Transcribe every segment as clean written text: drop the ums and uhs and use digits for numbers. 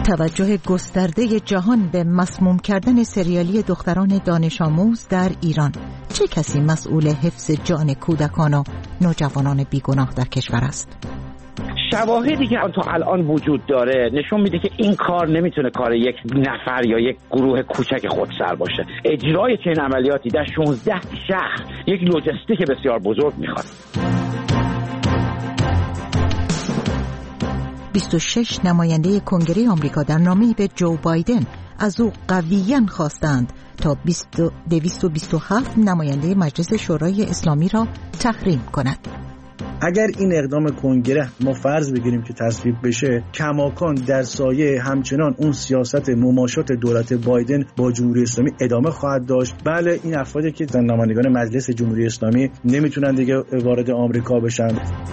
توجه گسترده جهان به مسموم کردن سریالی دختران دانش آموز در ایران. چه کسی مسئول حفظ جان کودکان و نوجوانان بیگناه در کشور است؟ شواهدی که تا الان وجود داره نشون میده که این کار نمیتونه کار یک نفر یا یک گروه کوچک خودسر باشه. اجرای چنین عملیاتی در 16 شهر یک لوجستیک بسیار بزرگ میخواد. 26 نماینده کنگره آمریکا در نامه‌ای به جو بایدن از او قویاً خواستند تا 227 نماینده مجلس شورای اسلامی را تحریم کند. اگر این اقدام کنگره ما فرض بگیریم که تصویب بشه، کماکان در سایه همچنان اون سیاست مماشات دولت بایدن با جمهوری اسلامی ادامه خواهد داشت. بله، این افرادی که نمایندگان مجلس جمهوری اسلامی نمیتونن دیگه وارد آمریکا بشن.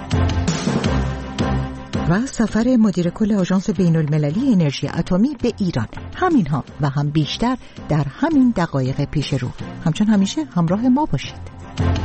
و سفر مدیر کل آژانس بین‌المللی انرژی اتمی به ایران. همینها و هم بیشتر در همین دقایق پیش رو. همچون همیشه همراه ما باشید.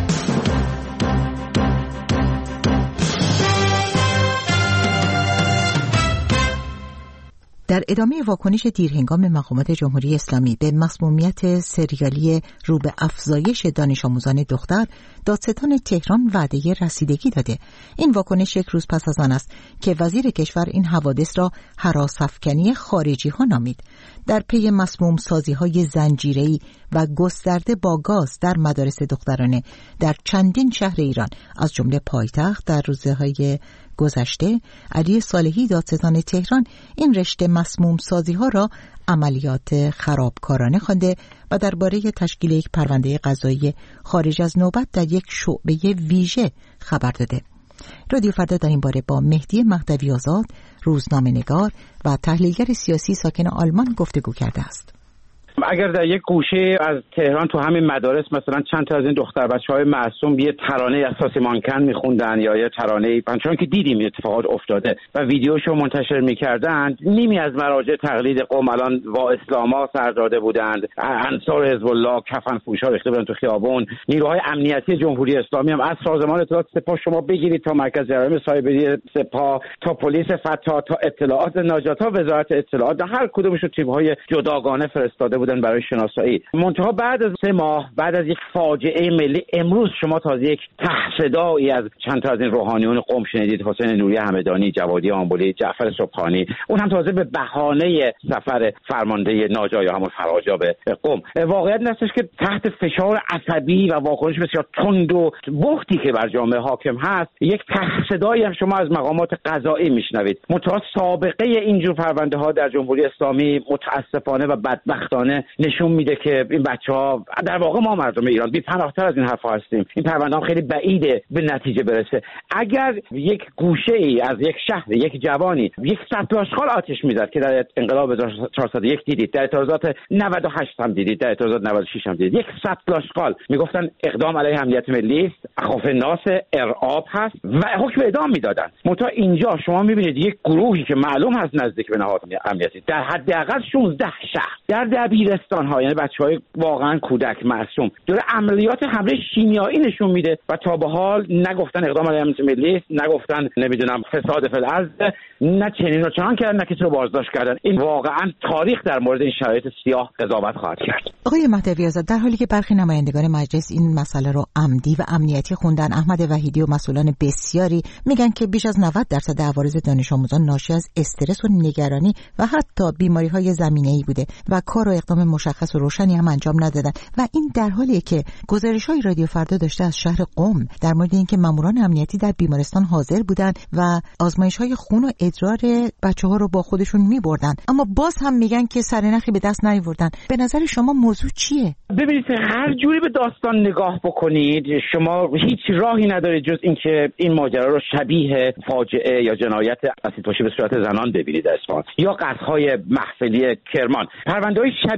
در ادامه واکنش دیرهنگام مقامات جمهوری اسلامی به مسمومیت سریالی رو به افزایش دانش آموزان دختر، دادستان تهران وعده رسیدگی داده. این واکنش یک روز پس از آن است که وزیر کشور این حوادث را هراس‌افکنی خارجی ها نامید. در پی مسموم سازی های زنجیره‌ای و گسترده با گاز در مدارس دخترانه در چندین شهر ایران از جمله پایتخت، در روزهای گذشته علی صالحی دادستان تهران این رشته مسموم سازی ها را عملیات خرابکارانه خوانده و درباره تشکیل یک پرونده قضایی خارج از نوبت در یک شعبه ویژه خبر داده. رادیو فردا در این باره با مهدی مهدوی آزاد، روزنامه‌نگار و تحلیلگر سیاسی ساکن آلمان گفتگو کرده است. اگر در یک گوشه از تهران تو همین مدارس مثلا چند تا از این دختر بچه‌های معصوم یه ترانه اساسی مانکن می‌خوندن یا یه ترانه، چون که دیدیم این اتفاقات افتاده و ویدیوشو منتشر می‌کردن، نیمی از مراجع تقلید قوم الان با اسلاما سر داده بودند، انصار حزب الله کفن‌پوشا ریخته بودن تو خیابون. نیروهای امنیتی جمهوری اسلامی هم از سازمان اطلاعات سپاه شما بگیرید تا مرکز جرایم سایبری سپاه تا پلیس فتا تا اطلاعات ناجات تا وزارت اطلاعات، هر کدومشون تیم‌های جداگانه فرستاده بودن برای شناسایی. منتها بعد از 3 ماه بعد از یک فاجعه ملی، امروز شما تازه یک تحصدایی از چند تا از این روحانیون قم شنیدید، حسین نوری همدانی، جوادی آمبولی، جعفر سبحانی، اون هم تازه به بهانه سفر فرمانده ناجا یا همون فراجا به قم. واقعیت این هستش که تحت فشار عصبی و واکنش بسیار تند و بختی که بر جامعه حاکم هست، یک تحصدایی هم شما از مقامات قضایی میشنوید. منتها سابقه اینجور پرونده ها در جمهوری اسلامی متاسفانه و بدبختانه نشون میده که این بچه‌ها، در واقع ما مردم ایران بی‌پناه‌تر از این حرفا هستیم. این پرونده خیلی بعیده به نتیجه برسه. اگر یک گوشه‌ای از یک شهر، یک جوانی یک سطل آشغال آتش میزد که در انقلاب 1401 دیدید، در اعتراضات 98 هم دیدید، در اعتراضات 96 هم دیدید، یک سطل آشغال میگفتن اقدام علیه امنیت ملی است، اخاف ناس ارعاب هست و حکم اعدام میدادن. منتها اینجا شما میبینید یک گروهی که معلوم هست نزدیک به نهاد امنیتی در حداقل 16 شهر در دبیرستان ها، یعنی بچهای واقعا کودک معصوم، داره عملیات حمله شیمیایی نشون میده و تا به حال نگفتن اقدام علیه امنیت ملی، نگفتن نمیدونم فساد فی الارض، نه چنین و چنان کردن، نه کسی رو بازداشت کردن. این واقعا تاریخ در مورد این شرایط سیاه قضاوت خواهد کرد. آقای مهدوی آزاد، در حالی که برخی نمایندگان مجلس این مسئله رو عمدی و امنیتی خوندن، احمد وحیدی و مسئولان بسیاری میگن که بیش از 90% عوارض دانش آموزان ناشی از استرس و نگرانی و حتی بیماری‌های زمینه‌ای بوده و کار و اقدام مشخص و روشنی هم انجام ندادن و این در حالیه که گزارش‌های رادیو فردا داشته از شهر قم در مورد اینکه ماموران امنیتی در بیمارستان حاضر بودن و آزمایش‌های خون و ادرار بچه‌ها رو با خودشون می‌بردن، اما باز هم میگن که سرنخی به دست نیاوردن. به نظر شما موضوع چیه؟ ببینید، هر جوری به داستان نگاه بکنید شما هیچ راهی ندارید جز اینکه این ماجرا رو شبیه فاجعه یا جنایت اسیدپاشی به صورت زنان ببینید در اصفهان یا قتل‌های محفلی کرمان. پرونده‌های شبیه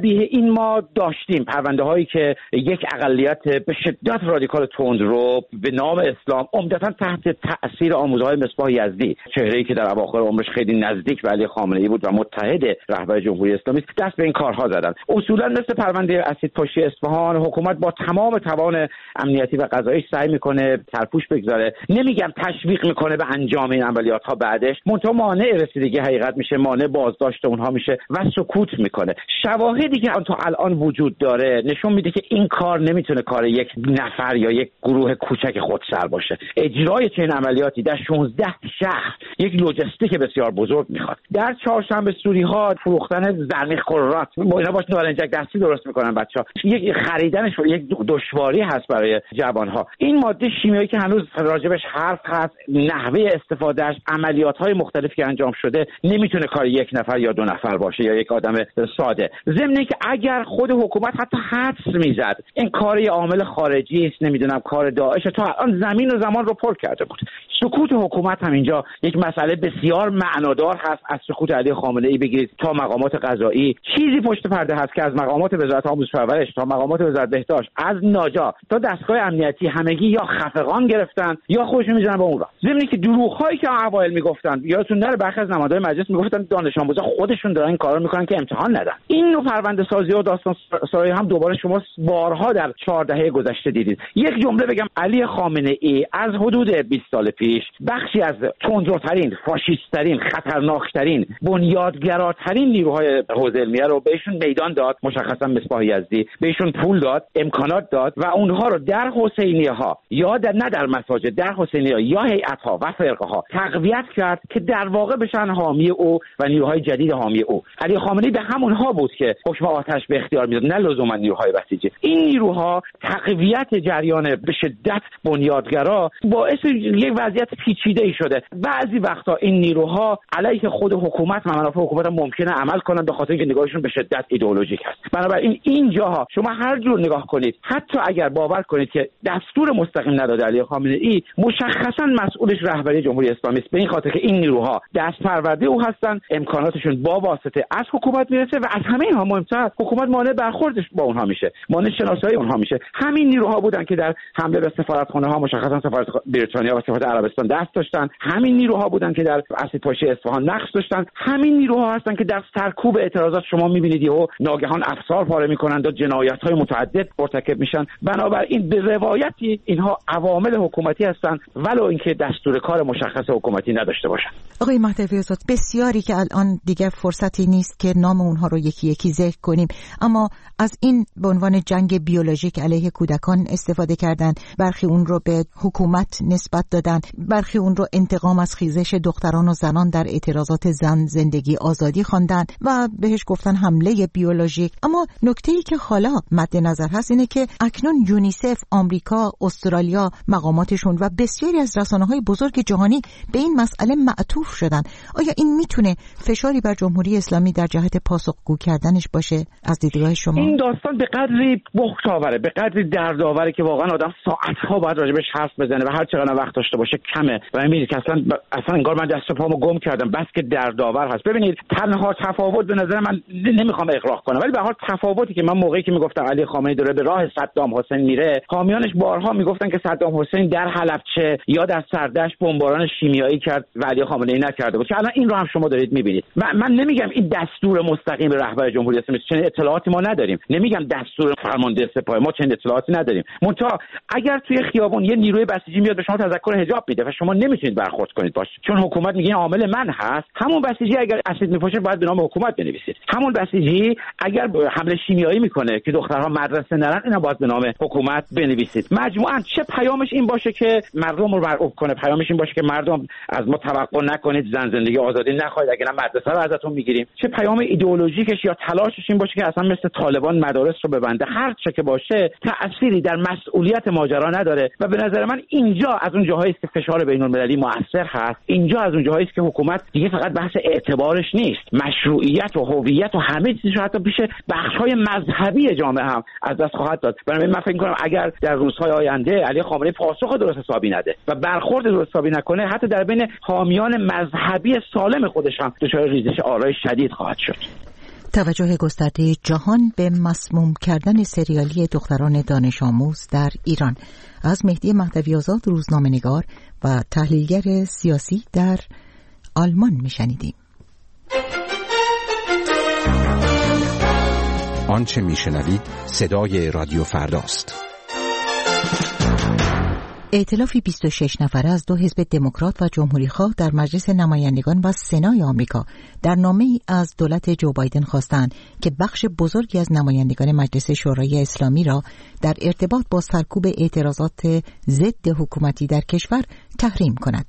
شبیه این ما داشتیم، پرونده هایی که یک اقلیت به شدت رادیکال تندرو به نام اسلام عمدتاً تحت تأثیر آموزهای مصباح یزدی، چهره‌ای که در اواخر عمرش خیلی نزدیک به علی خامنه‌ای بود و متحد رهبر جمهوری اسلامی، دست به این کارها زدن. اصولا مثل پرونده اسیدپاشی اصفهان، حکومت با تمام توان امنیتی و قضایی سعی میکنه سرپوش بگذاره. نمیگم تشویق میکنه به انجام این عملیات‌ها، بعدش منتها مانع رسیدگی حقیقت میشه، مانع بازداشت اونها میشه و سکوت میکنه. شواهدی که تا الان وجود داره نشون میده که این کار نمیتونه کار یک نفر یا یک گروه کوچک خودسر باشه. اجرای چنین عملیاتی در 16 شهر یک لوجستیک بسیار بزرگ میخواد. در چهارشنبه سوری‌ها فروختن زرنیخ قرات، اینا باش نارنجک دستی درست میکنن بچه‌ها، یک خریدنش یک دشواری هست برای جوانها. این ماده شیمیایی که هنوز راجبش حرف هست، نحوه استفادهش، عملیات‌های مختلفی که انجام شده، نمیتونه کار یک نفر یا دو نفر باشه یا یک آدم ساده. ضمن که اگر خود حکومت حتی حدس میزد این کار یه عامل خارجی است، نمیدونم کار داعش، تا الان زمین و زمان رو پر کرده بود. سکوت حکومت هم اینجا یک مسئله بسیار معنادار هست. از سکوت علی خامنه‌ای بگیرید تا مقامات قضایی، چیزی پشت پرده هست که از مقامات وزارت آموزش و پرورش تا مقامات وزارت بهداشت، از ناجا تا دستگاه امنیتی، همگی یا خفقان گرفتن یا خودشون میزنن به اون راه. ضمن که دروغ‌هایی که اوایل میگفتن، یادتون نره برخی از نمایندگان مجلس میگفتن دانش آموزا خودشون دارن این کارا میکنن که امتحان ندن. این نوع پرونده سازی و داستان سرایی هم دوباره شما بارها در 4 دهه گذشته دیدید. یک جمله بگم، علی خامنه‌ای از حدود 20 سال پیش بخشی از تندروترین، فاشیست‌ترین، خطرناکترین، بنیادگراترین نیروهای حوزه علمیه رو بهشون میدان داد، مشخصا مصباح یزدی، بهشون پول داد، امکانات داد و اونها رو در حسینیه‌ها یا نه در مساجد، در حسینیه‌ها یا هیئت‌ها و فرقه‌ها تقویت کرد که در واقع بشن حامی او و نیروهای جدید حامی او. علی خامنه‌ای به همونها بود که حکم آتش به اختیار میداد، نه لزوما نیروهای بسیجی. این نیروها تقویت جریان به شدت بنیادگرا باعث یک وضعیت پیچیده‌ای شده. بعضی وقتا این نیروها علیه خود حکومت و منافع حکومت ممکنه عمل کنن به خاطر اینکه نگاهشون به شدت ایدئولوژیک است. بنابراین اینجاها شما هر جور نگاه کنید، حتی اگر باور کنید که دستور مستقیم نداده علی خامنه‌ای، مشخصا مسئولش رهبری جمهوری اسلامی است، به این خاطر که این نیروها دست پرورده او هستند، امکاناتشون با واسطه از حکومت میرسه و از همه اینها مهمتر حکومت مانع برخوردش با اونها میشه، مانع شناسایی اونها میشه. همین نیروها بودن که در حمله به سفارتخانه ها، مشخصا سفارت بریتانیا و سفارت عربستان دست داشتن. همین نیروها بودن که در اسیدپاشی اصفهان نقش داشتن. همین نیروها هستن که در سرکوب اعتراضات شما میبینید یهو ناگهان افسار پاره میکنند و جنایت‌های متعدد مرتکب میشن. بنابراین به روایتی اینها عوامل حکومتی هستند ولو اینکه دستور کار مشخص حکومتی نداشته باشن. آقای مهدوی آزاد، بسیاری که الان دیگه فرصتی نیست که نام اونها رو یکی یکی ذکر کنیم، اما از این به عنوان جنگ بیولوژیک علیه کودکان استفاده کردن، برخی اون رو به حکومت نسبت دادن، برخی اون رو انتقام از خیزش دختران و زنان در اعتراضات زن زندگی آزادی خواندن و بهش گفتن حمله بیولوژیک. اما نکته‌ای که حالا مد نظر هست اینه که اکنون یونیسف، آمریکا، استرالیا، مقاماتشون و بسیاری از رسانه‌های بزرگ جهانی به این مسئله معطوف شدن. آیا این میتونه فشاری بر جمهوری اسلامی در جهت پاسخگو کردنش باشه از دیدگاه شما؟ این داستان به قدری بحث‌آوره، به قدری دردآوره که واقعا آدم ساعت‌ها باید راجبش حرف بزنه و هر چقدر وقت داشته باشه کمه و می‌بینید که اصلا انگار من دست و پامو گم کردم، بس که دردآور هست. ببینید تنها تفاوت به نظر من، نمیخوام اغراق کنم، ولی به هر حال تفاوتی که من موقعی که میگفتم علی خامنه‌ای داره به راه صدام حسین میره، حامیانش بارها میگفتن که صدام حسین در حلبچه یا در سردشت بمباران شیمیایی کرد و علی خامنه‌ای نکرده بود، که الان این رو هم شما دارید میبینید. من نمیگم این دستور مستقیم رهبر جمهوری اسلامی، چنین اطلاعاتی ما نداریم. نمیگم دستور فرمانده سپاه، ما چنین اطلاعاتی نداریم. منتها اگر توی خیابون یه نیروی بسیجی میاد به شما تذکر حجاب میده و شما نمیتونید برخورد کنید باش، چون حکومت میگه عامل من هست، همون بسیجی اگر اسید میپاشه باید به نام حکومت بنویسید. همون بسیجی اگر حمله شیمیایی میکنه که دخترها مدرسه نرن، اینا باید به نام حکومت بنویسید. مجموعاً چه پیامش این باشه که مردم رو مرعوب کنه، پیامش این باشه که مردم از ما توقع نکنید، زن زندگی آزادی نخواهید، اگر نه مدرسه رو ازتون میگیریم. چه پیام ایدئولوژیکش یا تلاشش این باشه که اصلا مثل طالبان مدارس رو ببنده. هر چه که باشه تأثیری در مسئولیت ماجرا نداره و به نظر من اینجا از اون جاهایی است که فشار بین‌المللی مؤثر هست. اینجا از اون جاهایی است که حکومت دیگه فقط بحث اعتبارش نیست، مشروعیت و هویت و همه چیزش حتی پیش بخش‌های مذهبی جامعه هم از دست خواهد داد. بنابراین من فکر می‌کنم اگر در روزهای آینده علی خامنه‌ای پاسخ درست حسابی نده و برخورد درست حسابی نکنه، حتی در بین حامیان مذهبی سالم خودش هم دچار ریزش آرای شدید خواهد شد. توجه گسترده جهان به مسموم کردن سریالی دختران دانش آموز در ایران. از مهدی مهدوی‌آزاد، روزنامه‌نگار و تحلیلگر سیاسی در آلمان میشنیدیم. آنچه میشنوید صدای رادیو فرداست. ائتلافی 26 نفره از 2 حزب دموکرات و جمهوری‌خواه در مجلس نمایندگان و سنای آمریکا در نامه‌ای از دولت جو بایدن خواستند که بخش بزرگی از نمایندگان مجلس شورای اسلامی را در ارتباط با سرکوب اعتراضات ضد حکومتی در کشور تحریم کند.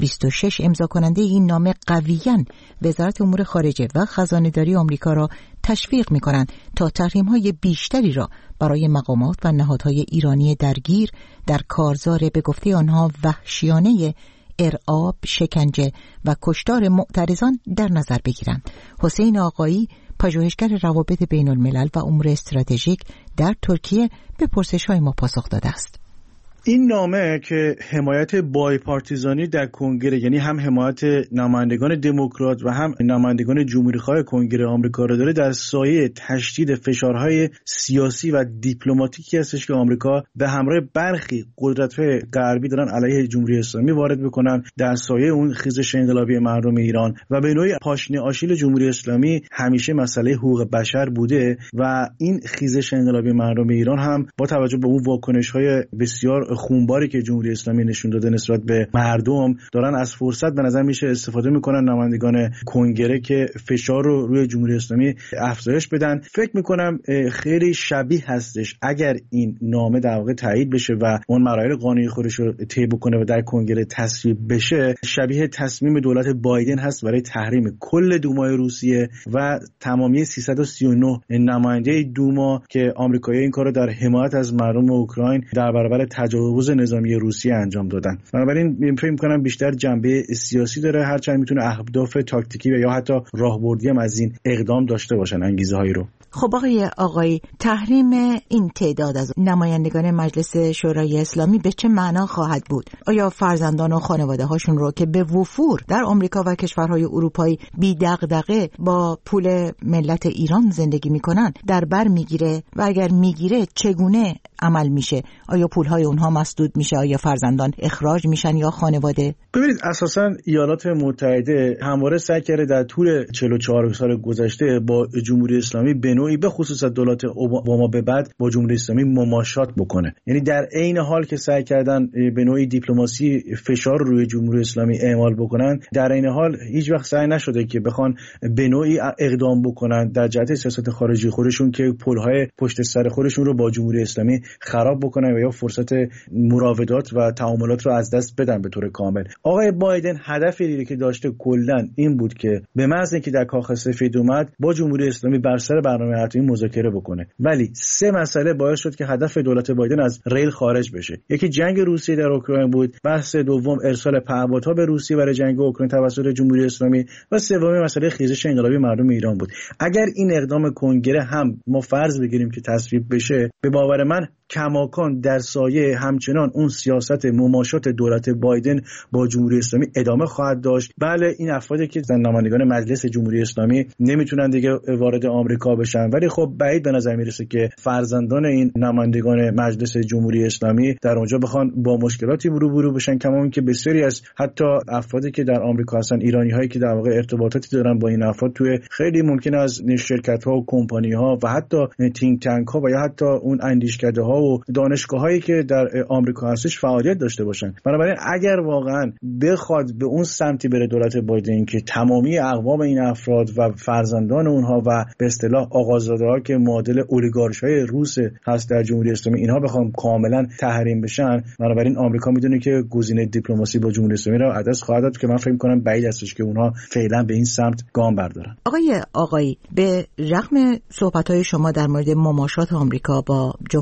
26 امضا کننده این نامه قویاً وزارت امور خارجه و خزانه‌داری آمریکا را تشویق می‌کنند تا تحریم‌های بیشتری را برای مقامات و نهادهای ایرانی درگیر در کارزار به گفته آنها وحشیانه ارعاب، شکنجه و کشتار معترضان در نظر بگیرند. حسین آقایی، پژوهشگر روابط بین الملل و امور استراتژیک در ترکیه، به پرسش‌های ما پاسخ داده است. این نامه که حمایت بایپارتیزانی در کنگره، یعنی هم حمایت نمایندگان دموکرات و هم نمایندگان جمهوری‌خواه کنگره آمریکا را داره، در سایه تشدید فشارهای سیاسی و دیپلماتیکی هستش که آمریکا به همراه برخی قدرت‌های غربی دارن علیه جمهوری اسلامی وارد می‌کنن، در سایه اون خیزش انقلابی مردم ایران و به نوعی پاشنه آشیل جمهوری اسلامی همیشه مسئله حقوق بشر بوده و این خیزش انقلابی مردم ایران هم با توجه به اون واکنش‌های بسیار خونباری که جمهوری اسلامی نشون داده نسبت به مردم، دارن از فرصت به نظر میشه استفاده میکنن نمایندگان کنگره که فشار رو روی جمهوری اسلامی افزایش بدن. فکر میکنم خیلی شبیه هستش اگر این نامه در واقع تایید بشه و اون مراحل قانونی خودش رو طی بکنه و در کنگره تصویب بشه، شبیه تصمیم دولت بایدن هست برای تحریم کل دومای روسیه و تمامی 339 نماینده دوما که آمریکایی‌ها این کارو در حمایت از مردم اوکراین در برابر تجاوز نظامی روسیه انجام دادن. بنابراین فکر می‌کنم بیشتر جنبه سیاسی داره، هرچند میتونه اهداف تاکتیکی و یا حتی راهبردی هم از این اقدام داشته باشن، انگیزه‌هایی رو. خب آقای تحریم این تعداد از نمایندگان مجلس شورای اسلامی به چه معنا خواهد بود؟ آیا فرزندان و خانواده هاشون رو که به وفور در آمریکا و کشورهای اروپایی بی دغدغه با پول ملت ایران زندگی میکنن در بر میگیره و اگر میگیره چگونه عمل میشه؟ آیا پولهای اونها مسدود میشه؟ آیا فرزندان اخراج میشن یا خانواده؟ ببینید، اساساً ایالات متحده همواره سعی کرده در طول 44 سال گذشته با جمهوری اسلامی به نوعی به خصوص از دولت اوباما به بعد با جمهوری اسلامی مماشات بکنه. یعنی در عین حال که سعی کردن به نوعی دیپلماسی فشار روی جمهوری اسلامی اعمال بکنن، در عین حال هیچ وقت سعی نشده که بخوان به نوعی اقدام بکنن در جهت سیاست خارجی خودشون که پل‌های پشت سر خودشون رو با جمهوری اسلامی خراب بکنن و یا فرصت مراودات و تعاملات رو از دست بدن به طور کامل. آقای بایدن هدفی که داشته کلاً این بود که به محض اینکه در کاخ سفید اومد با جمهوری اسلامی بر سر برنامه اتمی مذاکره بکنه، ولی 3 مسئله باعث شد که هدف دولت بایدن از ریل خارج بشه. یکی جنگ روسیه در اوکراین بود، بحث دوم ارسال پهپادها به روسیه برای جنگ اوکراین توسط جمهوری اسلامی و سومی مسئله خیزش انقلابی مردم ایران بود. اگر این اقدام کنگره هم ما فرض بگیریم که تصویب بشه، به باور من کماکان در سایه همچنان اون سیاست مماشات دولت بایدن با جمهوری اسلامی ادامه خواهد داشت. بله، این افرادی که نمایندگان مجلس جمهوری اسلامی نمیتونن دیگه وارد آمریکا بشن، ولی خب بعید به نظر میرسه که فرزندان این نمایندگان مجلس جمهوری اسلامی در اونجا بخوان با مشکلاتی روبرو بشن، کما اینکه بسیاری از حتی افرادی که در آمریکا هستن، ایرانی هایی که در واقع ارتباطاتی دارن با این افراد، توی خیلی ممکن از شرکت ها و کمپانی ها و حتی تینک تانک ها و یا حتی اون اندیشکده ها و دانشگاهایی که در آمریکا هستش فعالیت داشته باشن. بنابراین اگر واقعا بخواد به اون سمتی بره دولت بایدن که تمامی اقوام این افراد و فرزندان اونها و به اصطلاح آقازاده‌ها که معادل اولیگارش‌های روس هست در جمهوری اسلامی، اینها بخوام کاملا تحریم بشن، بنابراین آمریکا میدونه که گزینه دیپلماسی با جمهوری اسلامی رو عدس خواهد داد که من فکر می‌کنم بعید استش که اونها فعلا به این سمت گام بردارن. آقایی، به رغم صحبت‌های شما در مورد مماشات آمریکا با جمهوری اسلامی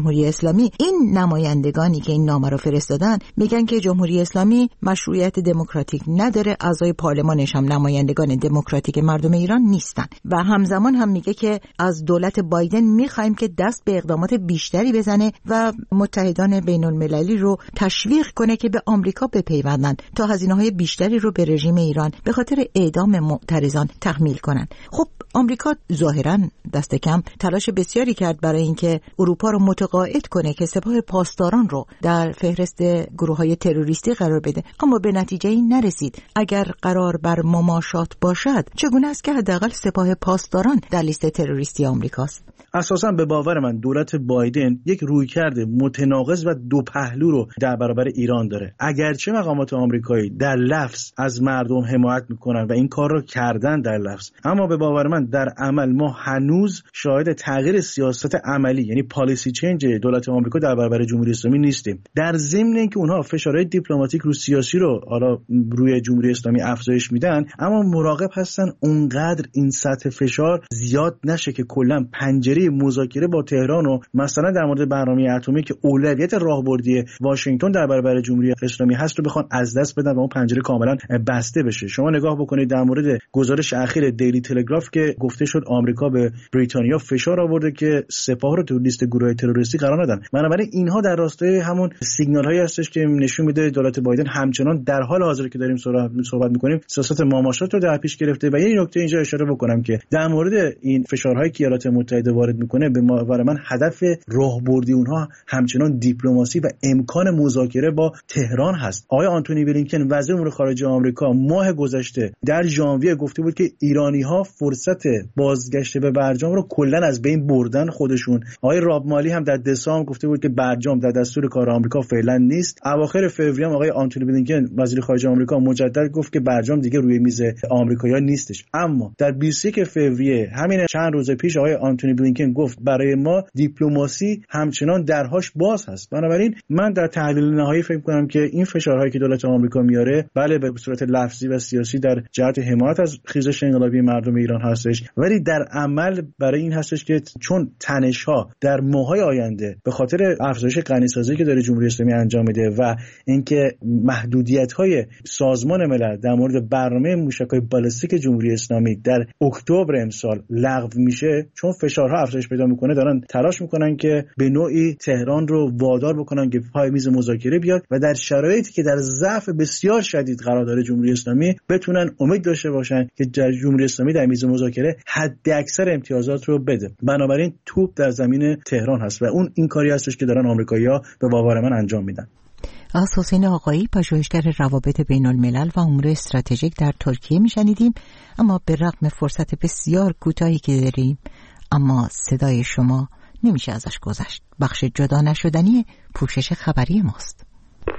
اسلامی، این نمایندگانی که این نامه رو فرستادن میگن که جمهوری اسلامی مشروعیت دموکراتیک نداره، اعضای پارلمانش هم نمایندگان دموکراتیک مردم ایران نیستن و همزمان هم میگه که از دولت بایدن میخوایم که دست به اقدامات بیشتری بزنه و متحدان بین المللی رو تشویق کنه که به آمریکا بپیوندن تا هزینه‌های بیشتری رو به رژیم ایران به خاطر اعدام معترضان تحمیل کنن. خب آمریکا ظاهراً دست کم تلاش بسیاری کرد برای اینکه اروپا رو متقاعد کنه که سپاه پاسداران رو در فهرست گروه‌های تروریستی قرار بده، اما به نتیجه‌ای نرسید. اگر قرار بر مماشات باشد، چگونه است که حداقل سپاه پاسداران در لیست تروریستی آمریکاست؟ اساساً به باور من دولت بایدن یک رویکرد متناقض و دو پهلو رو در برابر ایران داره. اگرچه مقامات آمریکایی در لفظ از مردم حمایت میکنن و این کار رو کردن در لفظ، اما به باور من در عمل ما هنوز شاهد تغییر سیاست عملی، یعنی پالیسی چنج دولت آمریکا در برابر جمهوری اسلامی نیستیم. در ضمن اینکه اونها فشارهای دیپلماتیک رو سیاسی رو حالا روی جمهوری اسلامی افزایش میدن، اما مراقب هستن اونقدر این سطح فشار زیاد نشه که کلا پنجره مذاکره با تهران و مثلا در مورد برنامه اتمی که اولویت راهبردی واشنگتن در برابر جمهوری اسلامی هست رو بخوان از دست بدن و اون پنجره کاملا بسته بشه. شما نگاه بکنید در مورد گزارش اخیر دیلی تلگراف که گفته شد آمریکا به بریتانیا فشار آورده که سپاه رو تو لیست گروه تروریستی قرار ندن. بنابراین اینها در راستای همون سیگنال هایی هستش که نشون میده دولت بایدن همچنان در حال حاضر که داریم صحبت میکنیم سیاست مماشات رو در پیش گرفته. و یه نکته اینجا اشاره بکنم که در مورد این فشارهایی که ایالات متحده وارد میکنه، به باور من هدف راهبردی اونها همچنان دیپلماسی و امکان مذاکره با تهران هست. آقای آنتونی بلینکن وزیر امور خارجه آمریکا ماه گذشته در ژانویه گفته بود که ایرانی‌ها فرصت بازگشت به برجام رو کلا از بین بردن خودشون. آقای راب مالی هم در دسامبر گفته بود که برجام در دستور کار آمریکا فعلا نیست. اواخر فوریه آقای آنتونی بلینکن وزیر خارجه آمریکا مجدد گفت که برجام دیگه روی میز آمریکایی‌ها نیستش. اما در 21 فوریه همین چند روز پیش آقای آنتونی بلینکن گفت برای ما دیپلماسی همچنان درهاش باز هست. بنابراین من در تحلیل نهایی فکر می‌کنم که این فشارهایی که دولت آمریکا میاره بله به صورت لفظی و سیاسی در جهت حمایت از خیزش انقلابی مردم ایران هستش، ولی در عمل برای این هستش که چون تنش‌ها در ماه‌های آینده به خاطر افزایش غنی‌سازی که داره جمهوری اسلامی انجام میده و اینکه محدودیت‌های سازمان ملل در مورد برنامه موشک‌های بالستیک جمهوری اسلامی در اکتبر امسال لغو میشه، چون فشارها افزایش پیدا میکنه دارن تلاش میکنن که به نوعی تهران رو وادار بکنن که پای میز مذاکره بیاد و در شرایطی که در ضعف بسیار شدید قرار داره جمهوری اسلامی بتونن امید داشته باشن که جمهوری اسلامی در میز مذاکره حد اکثر امتیازات رو بده. بنابراین توپ در زمین تهران هست و این کاری هستش که دارن آمریکایی‌ها به باور من انجام میدن. از حسین آقایی، پژوهشگر روابط بین الملل و امور استراتژیک در ترکیه میشنیدیم. اما به رغم فرصت بسیار کوتاهی که داریم، اما صدای شما نمیشه ازش گذشت. بخش جدا نشدنی پوشش خبری ماست.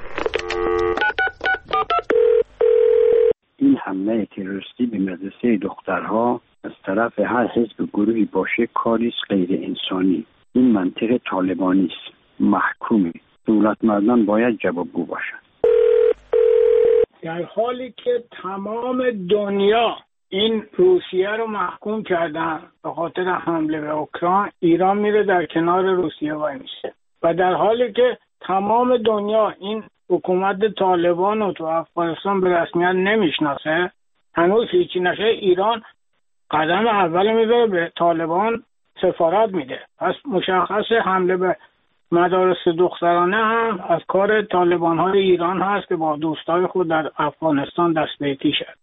این حمله تروریستی به مدرسه دخترها از طرف هر حزب گروهی باشه کاری غیر انسانی. این منطق طالبانی است، محکومه. دولتمردان باید جوابگو باشند. در حالی که تمام دنیا این روسیه رو محکوم کردن به خاطر حمله به اوکراین، ایران میره در کنار روسیه وای میشه و در حالی که تمام دنیا این حکومت طالبان رو تو افغانستان به رسمیت نمیشناسه، هنوز هیچی نشه، ایران قدم اول میذاره به طالبان سفارت میده. پس مشخص حمله به مدارس دخترانه هم از کار طالبان های ایران هست که با دوستای خود در افغانستان دست به یکی شد.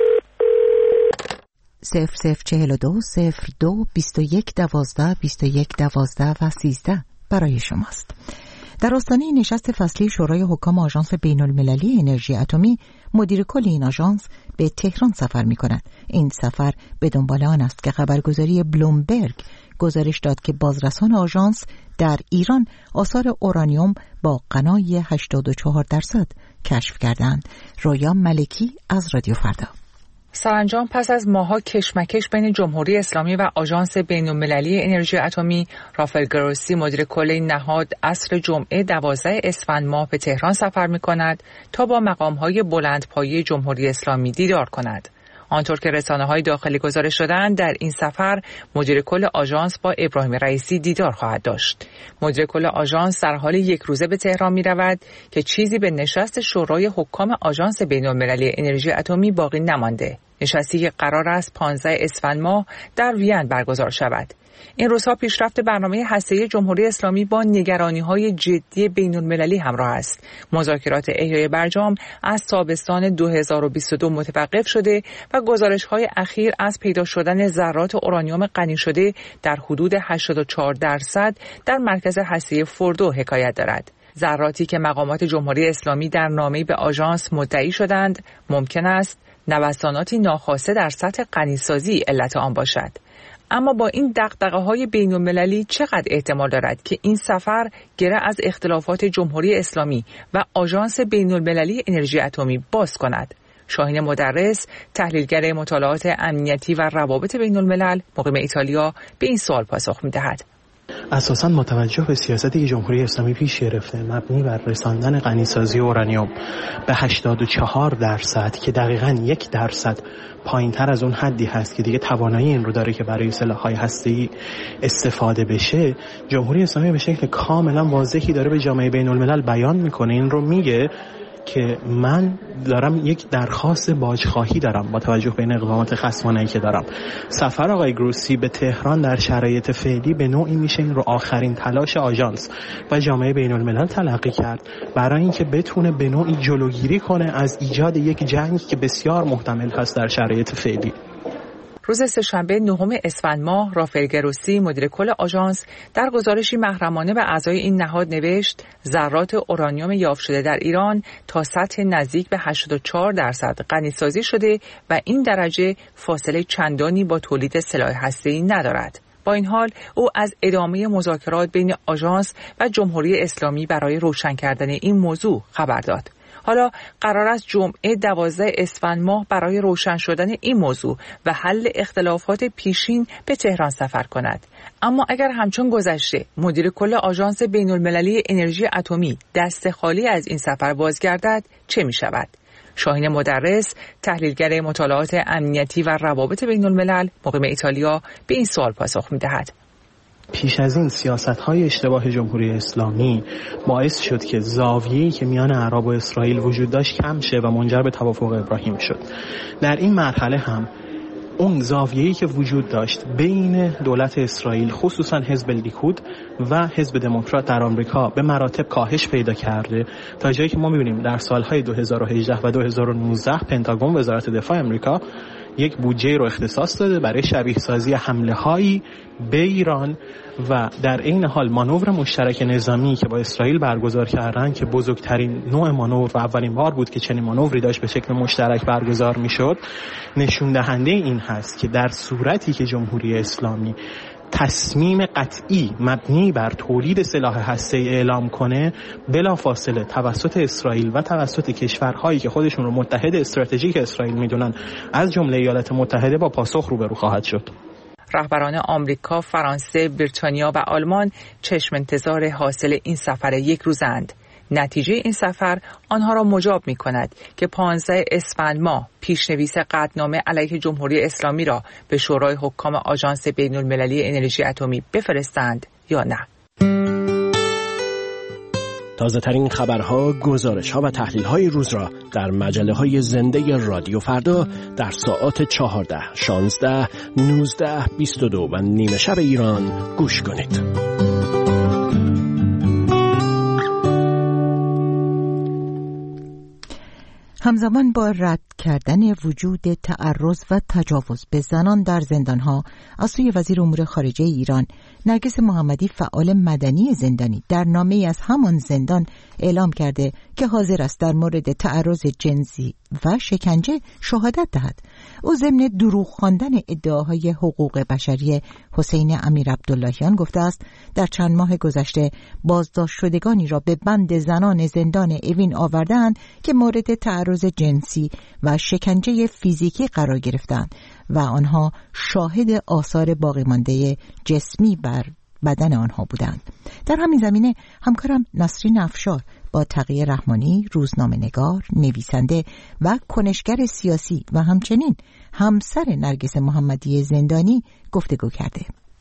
0042 02 21 12 21 12 و 13 برای شماست. در آستانه نشست فصلی شورای حکام آژانس بین المللی انرژی اتمی، مدیر کل این آژانس به تهران سفر می کند. این سفر به دنبال آن است که خبرگزاری بلومبرگ گزارش داد که بازرسان آژانس در ایران آثار اورانیوم با غنای 84% کشف کردند. رویا ملکی از رادیو فردا. سرانجام پس از ماه‌ها کشمکش بین جمهوری اسلامی و آژانس بین‌المللی انرژی اتمی، رافائل گروسی مدیر کل این نهاد عصر جمعه 12 اسفند ماه به تهران سفر می‌کند تا با مقام‌های بلندپایه جمهوری اسلامی دیدار کند. آنطور که رسانه‌های داخلی گزارش دادند، در این سفر مدیر کل آژانس با ابراهیم رئیسی دیدار خواهد داشت. مدیر کل آژانس در حال یک روزه به تهران می‌رود که چیزی به نشست شورای حکام آژانس بین‌المللی انرژی اتمی باقی نمانده. نشستی که قرار است 15 اسفند ماه در وین برگزار شود. این روزها پیشرفت برنامه هسته‌ای جمهوری اسلامی با نگرانی‌های جدی بین‌المللی همراه است. مذاکرات احیای برجام از تابستان 2022 متوقف شده و گزارش‌های اخیر از پیدا شدن ذرات اورانیوم غنی شده در حدود 84% در مرکز هسته‌ای فوردو حکایت دارد. ذراتی که مقامات جمهوری اسلامی در نامه‌ای به آژانس مدعی شدند، ممکن است نوساناتی ناخواسته در سطح غنیسازی علت آن باشد. اما با این دغدغه‌های بین‌المللی چقدر احتمال دارد که این سفر گره از اختلافات جمهوری اسلامی و آژانس بین‌المللی انرژی اتمی باز کند؟ شاهین مدرس، تحلیلگر مطالعات امنیتی و روابط بین‌الملل مقیم ایتالیا، به این سوال پاسخ می‌دهد. اساساً متوجه به سیاستی که جمهوری اسلامی پیش گرفته مبنی بر رساندن غنیسازی اورانیوم به 84% که دقیقاً 1% پایین‌تر از اون حدی هست که دیگه توانایی این رو داره که برای سلاح‌های هسته‌ای استفاده بشه، جمهوری اسلامی به شکل کاملاً واضحی داره به جامعه بین‌الملل بیان میکنه، این رو میگه که من دارم یک درخواست باجخواهی دارم با توجه به این اقدامات خصمانه‌ای که دارم. سفر آقای گروسی به تهران در شرایط فعلی به نوعی میشه این رو آخرین تلاش آژانس و جامعه بین‌الملل تلقی کرد برای اینکه بتونه به نوعی جلوگیری کنه از ایجاد یک جنگ که بسیار محتمل هست در شرایط فعلی. روز سه‌شنبه 9 اسفند ماه، رافائل گروسی مدیر کل آژانس در گزارشی محرمانه به اعضای این نهاد نوشت ذرات اورانیوم یافت شده در ایران تا سطح نزدیک به 84% غنیسازی شده و این درجه فاصله چندانی با تولید سلاح هسته‌ای ندارد. با این حال او از ادامه مذاکرات بین آژانس و جمهوری اسلامی برای روشن کردن این موضوع خبر داد. حالا قرار است جمعه 12 اسفند ماه برای روشن شدن این موضوع و حل اختلافات پیشین به تهران سفر کند. اما اگر همچون گذشته مدیر کل آژانس بین‌المللی انرژی اتمی دست خالی از این سفر بازگردد چه می شود؟ شاهین مدرس، تحلیلگر مطالعات امنیتی و روابط بین‌الملل مقیم ایتالیا، به این سوال پاسخ می دهد. پیش از این سیاست‌های اشتباه جمهوری اسلامی باعث شد که زاویه‌ای که میان عرب و اسرائیل وجود داشت کم شه و منجر به توافق ابراهیم شد. در این مرحله هم اون زاویه‌ای که وجود داشت بین دولت اسرائیل، خصوصا حزب لیکود و حزب دموکرات در آمریکا، به مراتب کاهش پیدا کرده تا جایی که ما می‌بینیم در سال‌های 2018 و 2019 پنتاگون، وزارت دفاع آمریکا، یک بودجه رو اختصاص داده برای شبیه سازی حمله‌هایی به ایران و در این حال مانور مشترک نظامی که با اسرائیل برگزار کردن که بزرگترین نوع مانور و اولین بار بود که چنین مانوری داشت به شکل مشترک برگزار میشد، نشون دهنده این هست که در صورتی که جمهوری اسلامی تصمیم قطعی مبنی بر تولید سلاح هسته‌ای اعلام کنه، بلافاصله توسط اسرائیل و توسط کشورهایی که خودشون رو متحد استراتژیک اسرائیل میدونن از جمله ایالات متحده با پاسخ روبرو خواهد شد. رهبران آمریکا، فرانسه، بریتانیا و آلمان چشم انتظار حاصل این سفر یک روزند. نتیجه این سفر آنها را مجاب می کند که 15 اسفند ماه پیشنویس قطعنامه علیه جمهوری اسلامی را به شورای حکام آژانس بین‌المللی انرژی اتمی بفرستند یا نه. تازه ترین خبرها، گزارش‌ها و تحلیل‌های روز را در مجله‌های زنده رادیو فردا در ساعات 14، 16، 19، 22 و نیمه شب ایران گوش کنید. همزمان با رد کردن وجود تعرض و تجاوز به زنان در زندانها از سوی وزیر امور خارجه ایران، نرگس محمدی فعال مدنی زندانی در نامه‌ای از همان زندان اعلام کرده که حاضر است در مورد تعرض جنسی و شکنجه شهادت دهد. او ضمن دروغ خواندن ادعاهای حقوق بشری حسین امیر عبداللهیان گفته است در چند ماه گذشته بازداشت شدگانی را به بند زنان زندان اوین آوردند که مورد تعرض جنسی و شکنجه فیزیکی قرار گرفتند و آنها شاهد آثار باقی مانده جسمی بر بدن آنها بودند. در همین زمینه همکارم نسرین افشار با تقی رحمانی، روزنامه‌نگار، نویسنده و کنشگر سیاسی و همچنین همسر نرگس محمدی زندانی گفتگو کرده.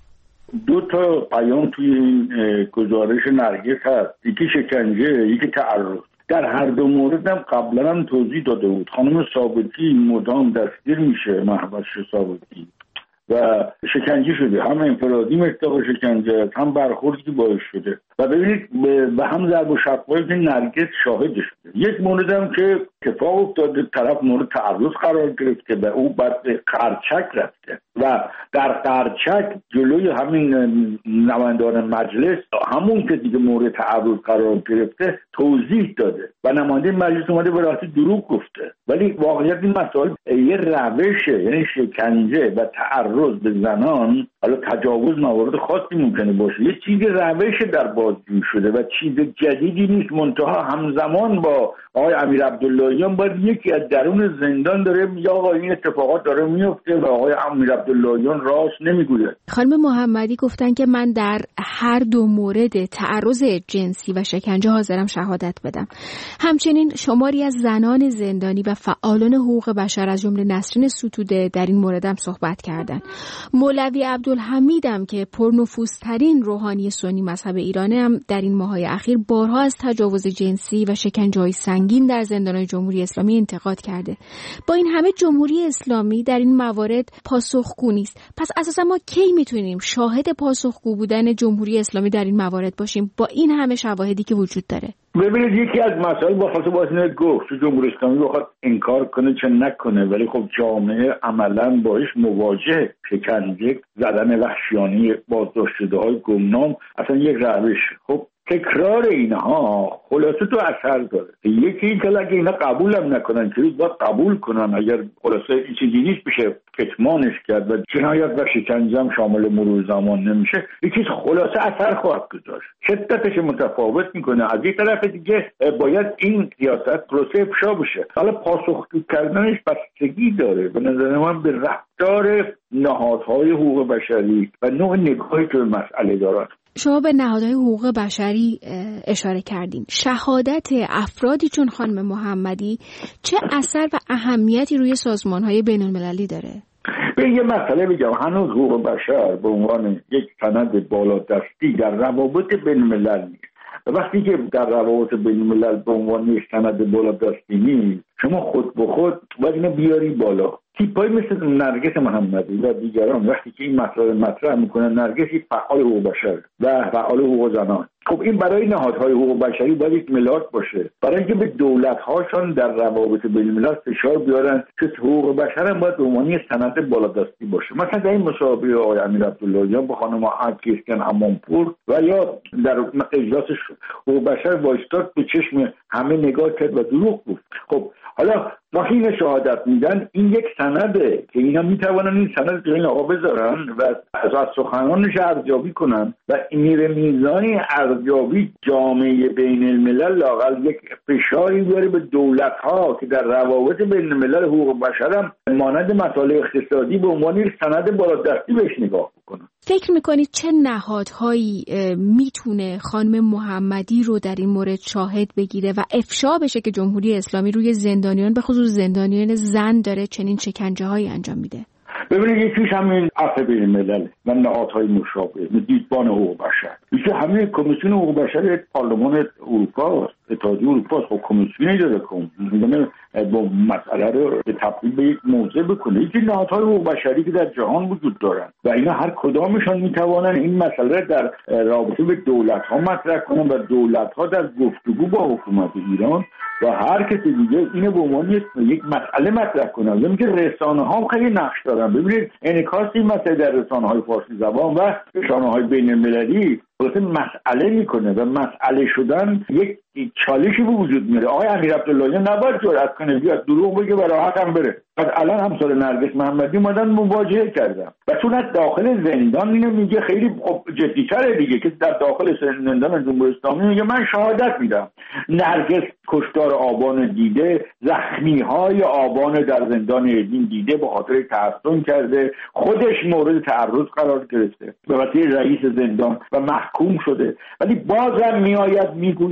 دو تا پیام توی این گزارش نرگس هست، یکی شکنجه، یکی تعرض. در هر دو مورد هم قبلا هم توضیح داده بود. خانم ثابتی مدام دستگیر میشه، محوش ثابتی، و شکنجه شده، هم انفرادی مصداق شکنجه، هم برخوردی که باعث شده. و ببینید به هم ضرب و شقایی که نرگس شاهد شده. یک مورد هم که اتفاق افتاده، طرف مورد تعرض قرار گرفته و او بعد به قرچک رفته و در قرچک جلوی همین نمایندگان مجلس، همون که دیگه مورد تعرض قرار گرفته، توضیح داده و نماینده مجلس اومده به راحتی دروغ گفته. ولی واقعیت این مسائل یه روشه، یعنی شکنجه و تعرض به زنان، حالا تجاوز موارد خاصی ممکنه باشه، یه چیز روش در بازجویی شده و چیز جدیدی نیست. منتها همزمان با آقای امیر عبداللهیان باید یکی از درون زندان داره میگه آقا این اتفاقات داره میفته و آقای امیر عبداللهیان راست نمیگوید. خانم محمدی گفتن که من در هر دو مورد تعرض جنسی و شکنجه حاضرم شهادت بدم. همچنین شماری از زنان زندانی و فعالان حقوق بشر از جمله نسرین ستوده در این مورد هم صحبت کردن. مولوی عبدالحمید هم که پرنفوذترین روحانی سنی مذهب ایران هم در این ماه‌های اخیر بارها از تجاوز جنسی و شکنجه‌های سنگین در زندان‌های جمهوری اسلامی انتقاد کرده. با این همه جمهوری اسلامی در این موارد پاسخگو نیست. پس اساسا ما کی میتونیم شاهد پاسخگو بودن جمهوری اسلامی در این موارد باشیم با این همه شواهدی که وجود داره؟ ببینید یکی از مسائل باید گفت که جمهوری اسلامی بخواد انکار کنه چه نکنه، ولی خب جامعه عملاً باهاش مواجه، شکنجه، زدن وحشیانه بازداشت شده‌های گمنام اصلا یک روش. خب تکرار اینها خلاصه تو اثر داره. یکی این که اگه اینا قبول هم نکنن که باید قبول کنن، اگر خلاصه این چیزی نیست بشه کتمانش کرد و جنایت و شکنجه هم شامل مرور زمان نمیشه، این چیز خلاصه اثر خواهد گذاشت، شدتش متفاوت میکنه. از یک طرف دیگه باید این سیاست خلاصه افشا بشه. حالا پاسخگو کردنش بستگی داره به نظر من به رفتار نهادهای حقوق بشری و نوع نگاهی که به مسئله دارن. شما به نهادهای حقوق بشری اشاره کردین. شهادت افرادی چون خانم محمدی چه اثر و اهمیتی روی سازمان‌های بین‌المللی داره؟ به یه مسئله بگم، هنوز حقوق بشر به عنوان یک سند بالادستی در روابط بین‌الملل نیست. وقتی که در روابط بین‌الملل به عنوان یک سند بالادستی نیست، شما خود به خود باید اینو بیاری بالا. تیپایی مثل نرگس محمدی و دیگران وقتی که این مسائل مطرح میکنن، نرگس یک فعال حقوق بشر و فعال حقوق زنان، خب این برای نهادهای حقوق بشری باید یک ملاک باشه، برای اینکه به دولت‌هاشون در روابط بین‌الملل فشار بیارن که حقوق بشر هم باید به عنوان سند بالادستی باشه. مثلا در این مسابقه آقای امیر عبداللهیان با خانم کریستین امانپور و یا در اجلاس حقوق بشر وایستاد به چشم همه نگاه کرد و دروغ گفت. خب حالا وقتی این شهادت میدن، این یک سنده که اینا میتوانن این سند جای آقا بذارن و از سخنانش ارزیابی کنن و این میزانی ارزیابی جامعه بین الملل لااقل یک فشاری بیاره به دولت ها که در روابط بین الملل حقوق بشر هم مانند مسائل اقتصادی به عنوان یک سند بالادستی بهش نگاه بکنن. فکر میکنید چه نهادهایی میتونه خانم محمدی رو در این مورد شاهد بگیره و افشا بشه که جمهوری اسلامی روی زندانیان، به خصوص زندانیان زن، داره چنین شکنجه‌هایی انجام میده؟ ببینید یکیش همین عفو بین الملل و نهادهای مشابه، دیدبان حقوق بشر، یکی همین کمیسیون حقوق بشر پارلمان اروپا، اتحادیه اروپا. خب کمیسیونی داره که با مسئله رو به تبدیل به یک موضوع بکنه. یکی نهادهای حقوق بشری که در جهان وجود دارن و اینا هر کدامشون میتوانن این مسئله در رابطه به دولت‌ها مطرح کنن و دولت‌ها در گفتگو با حکومت ایران و هر کسی دیگه اینو به عنوان یک مسئله مطرح کنن. یعنی که رسانه‌ها خیلی نقش دارن. ببینید انعکاس این مسئله در رسانه‌های فارسی زبان و رسانه‌های بین‌المللی مسئله میکنه و مسئله شدن یک چالشی به وجود میاره. آقای امیر عبداللهیان نباید جرأت کنه بیاد دروغ بگه و راحت هم بره. پس الان همسال نرگس محمدی اومدن مواجهه کردن و چون از داخل زندان اینو میگه خیلی جدی‌تره دیگه، که در داخل زندان جمهوری اسلامی میگه من شهادت میدم نرگس کشتار آبان دیده، زخمی‌های آبان در زندان ادین دیده، به خاطر تحصن کرده، خودش مورد تعرض قرار گرفته به واسطه رئیس زندان و محکوم شده، ولی بازم میآید میگوید من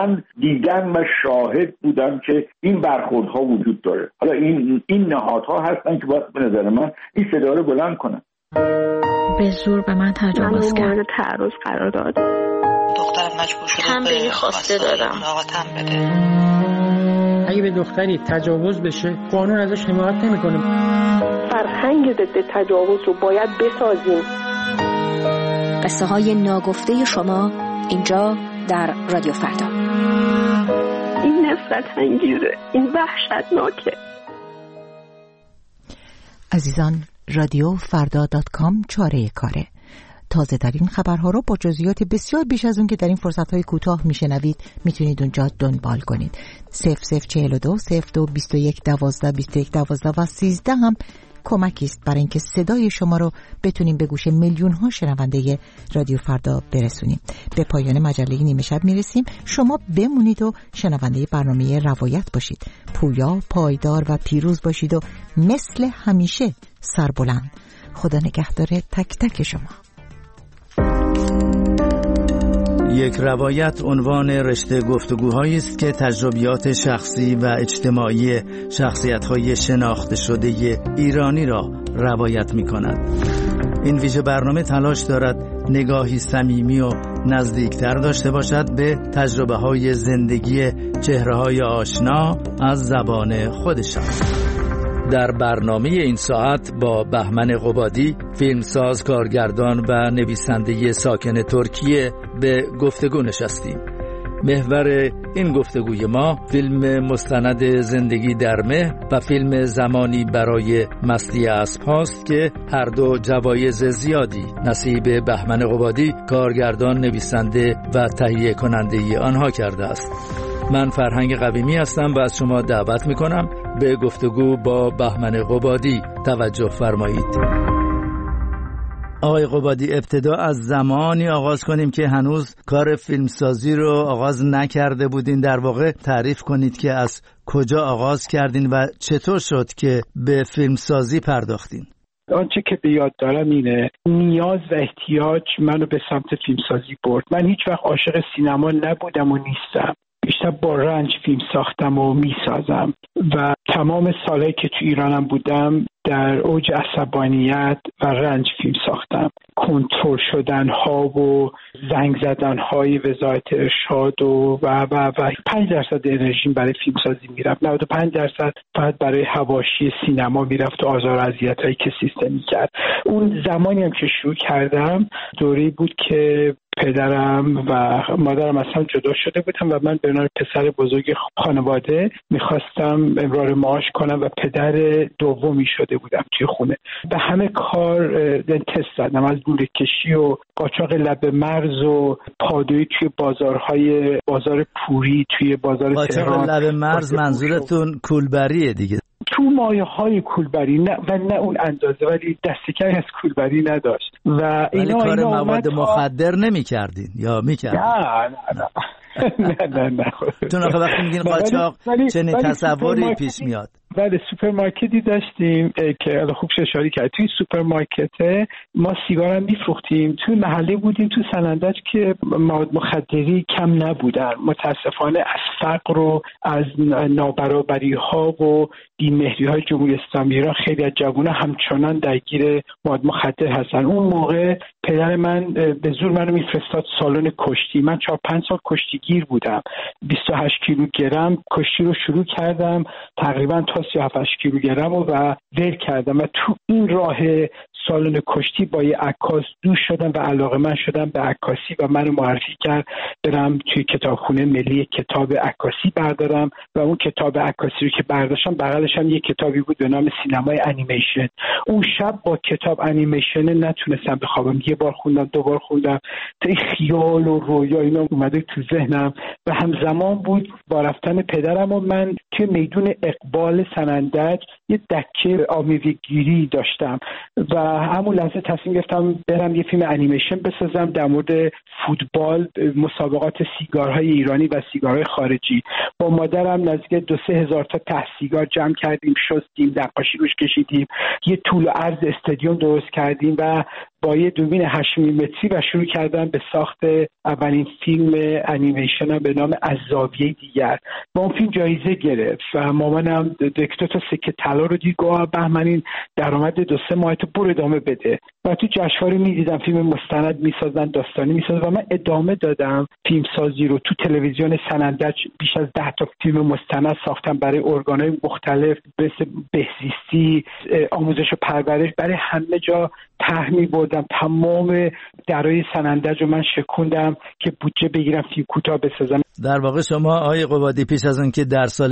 من دیدم و شاهد بودم که این برخوردها وجود داره. حالا این نهادها هستن که باید به نظر من این صدا رو بلند کنن. به زور به من تجاوز کرد. مورد تعرض قرار داد. دخترم مجبور شده تنبیهی خواسته دادم. اگه به دختری تجاوز بشه قانون ازش حمایت نمیکنه. فرهنگ ضد تجاوز رو باید بسازیم. قصه های ناگفته شما اینجا در رادیو فردا. این نفرت انگیزه، این وحشتناکه. عزیزان، رادیو فردا.com چاره کاره. تازه ترین خبرها رو با جزئیات بسیار بیش از اون که در این فرصت‌های کوتاه میشنوید میتونید اونجا دنبال کنید. 0042 02 21 12 21 12 و 13 هم کمکی است برای اینکه صدای شما رو بتونیم به گوش میلیون‌ها شنونده رادیو فردا برسونیم. به پایان مجله نیمه شب میرسیم. شما بمونید و شنونده برنامه روایت باشید. پویا، پایدار و پیروز باشید و مثل همیشه سربلند. خدا نگهدار تک تک شما. یک روایت عنوان رشته گفتگوهایی است که تجربیات شخصی و اجتماعی شخصیت‌های شناخته شده ایرانی را روایت می‌کند. این ویژه برنامه تلاش دارد نگاهی صمیمی و نزدیکتر داشته باشد به تجربه‌های زندگی چهره‌های آشنا از زبان خودشان. در برنامه این ساعت با بهمن قبادی، فیلمساز، کارگردان و نویسنده ساکن ترکیه به گفتگو نشستیم. محور این گفتگوی ما فیلم مستند زندگی در مه و فیلم زمانی برای مستی اسب هاست که هر دو جوایز زیادی نصیب بهمن قبادی، کارگردان، نویسنده و تهیه کننده آنها کرده است. من فرهنگ قویمی هستم و از شما دعوت میکنم به گفتگو با بهمن قبادی توجه فرمایید. آقای قبادی، ابتدا از زمانی آغاز کنیم که هنوز کار فیلمسازی رو آغاز نکرده بودین. در واقع تعریف کنید که از کجا آغاز کردین و چطور شد که به فیلمسازی پرداختین؟ آنچه که به یاد دارم اینه، نیاز و احتیاج منو به سمت فیلمسازی برد. من هیچ وقت عاشق سینما نبودم و نیستم. بیشتر با رنج فیلم ساختم و میسازم و تمام سالهایی که تو ایرانم بودم در اوج عصبانیت و رنج فیلم ساختم. کنترل شدن ها و زنگ زدن های وزارت ارشاد و 5% انرژیم برای فیلم سازی میرفت، 95% فقط برای حواشی سینما میرفت و آزار و اذیت هایی که سیستم میکرد. اون زمانی هم که شروع کردم دوری بود که پدرم و مادرم اصلا جدا شده بودم و من به عنوان پسر بزرگ خانواده میخواستم امرار معاش کنم و پدر دومی شده بودم توی خونه. به همه کار تست زدم، از لوله کشی و قاچاق لب مرز و پادویی توی بازار پوری توی بازار تهران. قاچاق لب مرز منظورتون کولبریه دیگه؟ تو مایه های کولبری نه و نه اون اندازه، ولی دستکمی از کولبری نداشت و اینا کار مواد مخدر نمی کردین یا می کردین؟ نه چون آخه وقتی میگین قاچاق چنین تصوری پیش میاد. بله، سوپرمارکتی داشتیم که خوب اشاره کرد. توی سوپرمارکت ما سیگار هم میفروختیم. توی محله بودیم تو سنندج که مواد مخدری کم نبودن. متاسفانه از فقر و از نابرابری ها و بی‌مهری های جمهوری اسلامی ایران خیلی از جوانان همچنان درگیر مواد مخدر هستن. اون موقع پدر من به زور منو میفرستاد سالن کشتی. من 4-5 سال کشتیگیر بودم. 28 کیلوگرم کشتی رو شروع کردم، تقریبا تا 37 کیلوگرم و ول کردم و تو این راه سالن کشتی با یه عکاس دوست شدم و علاقه‌مند شدم به عکاسی و منو معرفی کرد برم توی کتابخونه ملی کتاب عکاسی بردارم و اون کتاب عکاسی رو که برداشتم بغلش هم یه کتابی بود به نام سینمای انیمیشن. اون شب با کتاب انیمیشن نتونستم بخوابم. یه بار خوندم، 2 بار خوندم، تا خیال و رویا اینا اومده تو ذهنم و همزمان بود با رفتن پدرم و من توی میدون اقبال سنندج یه دکه آمیزگیری داشتم و همون لحظه تصمیم گرفتم برم یه فیلم انیمیشن بسازم در مورد فوتبال، مسابقات سیگارهای ایرانی و سیگارهای خارجی. با مادرم نزدیک 2-3 هزار تا ته سیگار جمع کردیم، شستیم، نقاشی روش کشیدیم، یه طول و عرض استادیوم درست کردیم و با یه دوربین 8 میلیمتری و شروع کردم به ساخت اولین فیلم انیمیشن به نام از زاویه دیگر. با اون فیلم جایزه گرفت و مامانم 2 تا سکه طلا رو دید، گفت بهمن این درآمد 2-3 ماه تو برو ادامه بده. و تو جشنواره می‌دیدم فیلم مستند می‌سازن، داستانی می‌سازن و من ادامه دادم فیلمسازی رو. تو تلویزیون سنندج بیش از 10 تا فیلم مستند ساختم برای ارگان‌های مختلف، مثل بهزیستی، آموزش و پرورش، برای همه جا طرح بردم. تمام درای سنندج رو من شکوندم که بودجه بگیرم فیلم کوتاه بسازم. در واقع شما آقای قبادی پیش از اون که در سال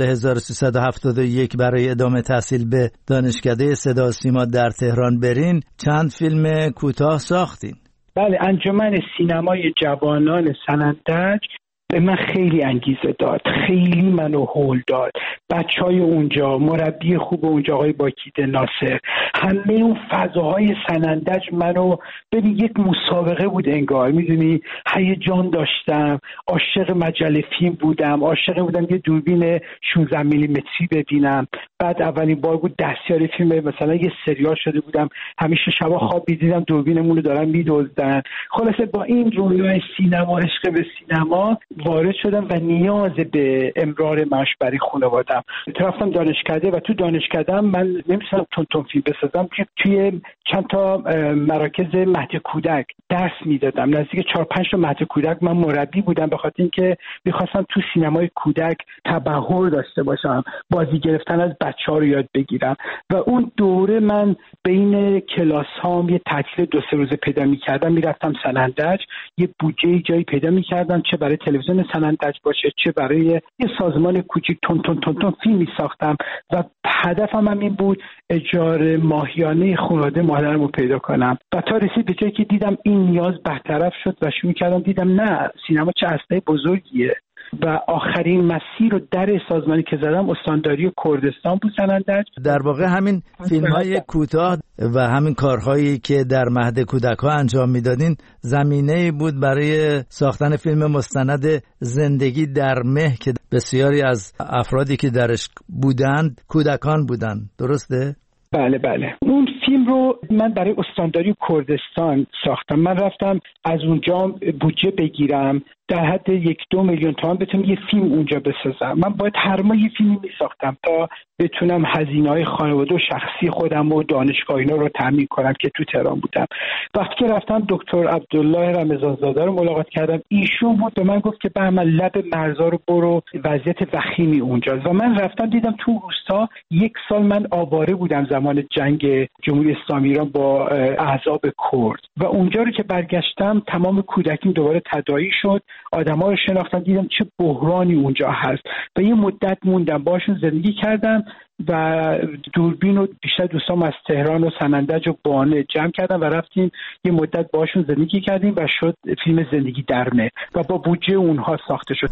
1371 برای ادامه تحصیل به دانشکده صدا و سیما در تهران برین، چند فیلم کوتاه ساختین؟ بله، انجمن سینمای جوانان سنندج به من خیلی انگیزه داد، خیلی منو هول داد. بچهای اونجا، مربی خوب اونجا آقای باکید ناصر، همه اون فضاهای سنندج منو ببین یک مسابقه بود انگار، میدونی، هیجان داشتم، عاشق مجله فیلم بودم، عاشق بودم یه دوربین 16 میلیمتری ببینم. بعد اولین بار بود دستیار فیلم، مثلا یه سریال شده بودم، همیشه شبا خواب می‌دیدم دوربینمون رو دارن می‌دزدن. خلاصه با این رویای سینما، عشق به سینما وارد شدم و نیاز به امرار معاش برای خانواده‌ام. رفتم دانشکده و تو دانشکده‌ام من نمی‌تونستم تون فیلم بسازم که توی چند تا مراکز مهد کودک درس میدادم. نزدیک 4-5 تا مهد کودک من مربی بودم، به خاطر اینکه می‌خواستم تو سینمای کودک تبحر داشته باشم، بازی گرفتن از بچه‌ها رو یاد بگیرم. و اون دوره من بین کلاس‌هام یه تعطیل 2-3 روزه پیدا می‌کردم، می‌رفتم سنندج، یه بودجه جایی پیدا می‌کردم، چه برای تلویزیون سنندج باشه چه برای یه سازمان کوچیک، تون فیلمی ساختم و هدفم هم این بود اجاره ماهیانه خانواده مادرم رو پیدا کنم. و تا رسید به جایی که دیدم این نیاز برطرف شد و شروع کردم دیدم نه، سینما چه اسلحه بزرگیه. و آخرین مسیر و در سازمانی که زدم استانداری کردستان بود سنندج. در واقع همین فیلم‌های کوتاه و همین کارهایی که در مهد کودک‌ها انجام میدادین زمینه‌ای بود برای ساختن فیلم مستند زندگی در مه که بسیاری از افرادی که درش بودند کودکان بودند، درسته؟ بله. اون فیلم رو من برای استانداری کردستان ساختم. من رفتم از اونجا بودجه بگیرم در حد 1-2 میلیون تومان بتونم یه فیلم اونجا بسازم. من باید هر ماه یه فیلمی میساختم تا بتونم هزینه‌های خانواده و شخصی خودم و دانشگاه اینا رو تامین کنم که تو تهران بودم. وقتی که رفتم دکتر عبدالله رمضانزاده رو ملاقات کردم، ایشون بود به من گفت که بهمن لب مرزا رو برو، وضعیت وخیمی اونجاست. و من رفتم دیدم تو روستا 1 سال من آواره بودم زمان جنگ جمهوری اسلامی ایران با احزاب کرد و اونجا رو که برگشتم تمام کودکیم دوباره تداعی شد، آدم‌ها رو شناختم، دیدم چه بحرانی اونجا هست و یه مدت موندم باشون زندگی کردم و دوربین و بیشتر دوستام از تهران و سنندج و بانه جمع کردم و رفتیم یه مدت باشون زندگی کردیم و شد فیلم زندگی در مه و با بودجه اونها ساخته شد.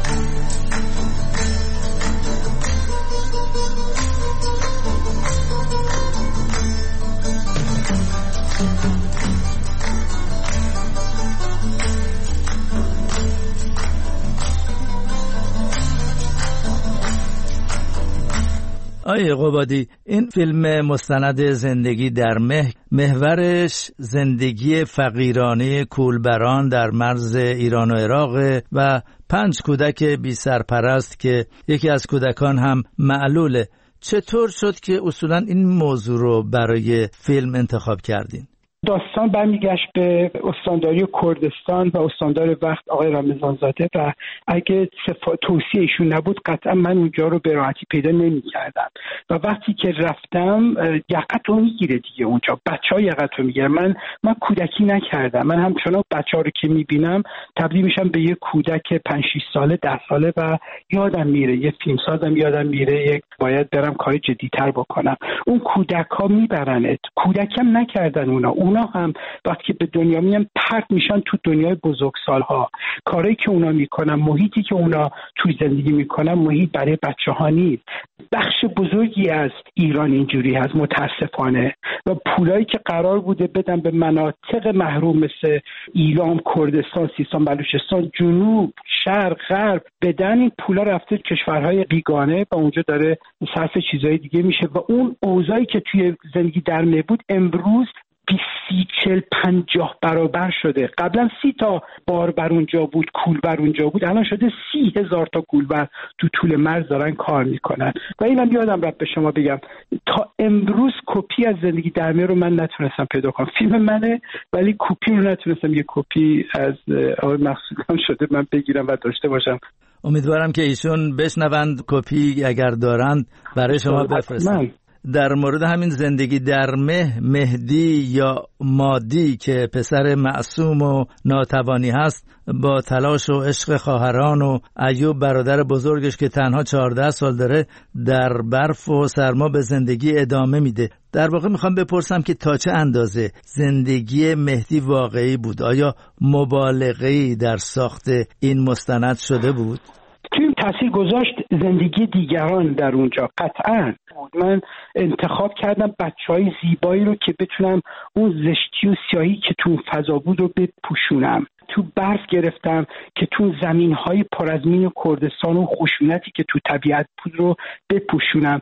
آیه قبادی، این فیلم مستند زندگی در مه محورش زندگی فقیرانه کولبران در مرز ایران و عراق و 5 کودک بی سرپرست که یکی از کودکان هم معلوله. چطور شد که اصولا این موضوع رو برای فیلم انتخاب کردین؟ داستان برمیگشت به استانداری کردستان و استاندار وقت آقای رمضانزاده و اگه توصیه ایشون نبود قطعا من اونجا رو به راحتی پیدا نمی‌کردم. و وقتی که رفتم یقت رو میگیره دیگه، اونجا بچه‌ها یقت رو میگیره. من کودکی نکردم، من همچنان بچه‌ها رو که میبینم تبدیل میشم به یه کودک 5-6 ساله 10 ساله و یادم میره یه فیلمسازم یادم میره باید برم کار جدی‌تر بکنم. اون کودک‌ها میبرنت، کودکم نکردن اونا هم وقتی که به دنیا میان پرت میشن تو دنیای بزرگسالها. کاری که اونا میکنن، محیطی که اونا توی زندگی میکنن محیط برای بچه‌ها نیست. بخش بزرگی از ایران اینجوری هست متاسفانه و پولایی که قرار بوده بدن به مناطق محروم مثل ایران، کردستان، سیستان، بلوچستان، جنوب، شرق، غرب بدن، این پولا رفته کشورهای بیگانه و اونجا داره صرف چیزهای دیگه میشه و اون اوضاعی که توی زندگی در می بود امروز 20-40-50 برابر شده. قبلا 30 تا بار بر اونجا بود، کول بر اونجا بود، الان شده 30,000 تا کولبر تو طول مرز دارن کار میکنن. و اینم یادم رفت به شما بگم تا امروز کپی از زندگی در میان رو من نتونستم پیدا کنم. فیلم منه ولی کپی رو نتونستم، یه کپی از آقای مقصودیان شده من بگیرم و داشته باشم. امیدوارم که ایشون بشنوند، کپی اگر دارند برای شما بفرستن. در مورد همین زندگی در مهدی یا مادی که پسر معصوم و ناتوانی هست، با تلاش و عشق خواهران و ایوب برادر بزرگش که تنها 14 سال داره در برف و سرما به زندگی ادامه میده. در واقع میخوام بپرسم که تا چه اندازه زندگی مهدی واقعی بود؟ آیا مبالغه‌ای در ساخت این مستند شده بود؟ توی تاثیر گذاشت زندگی دیگران در اونجا قطعاً. من انتخاب کردم بچهای زیبایی رو که بتونم اون زشتی و سیاهی که تو فضا بود رو بپوشونم. تو برف گرفتم که تو زمینهای پر از مین کردستان و خشونتی که تو طبیعت بود رو بپوشونم.